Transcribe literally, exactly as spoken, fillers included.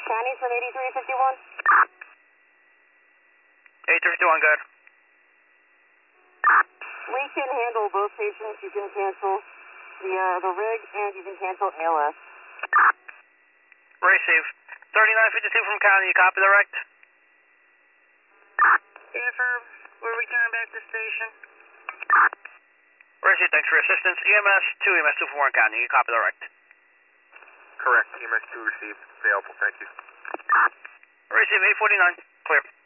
County from eighty-three fifty-one. eighty-three fifty-one, good. We can handle both patients. You can cancel the uh, the rig and you can cancel A L S. Receive. thirty-nine fifty-two from County, you copy the rect? Yeah, firm. We're returning back to station. Receive, thanks for your assistance. E M S two, E M S two from Warren County, you copy the rect? Correct, E M S two received. Available, thank you. Receive, eight forty-nine, clear.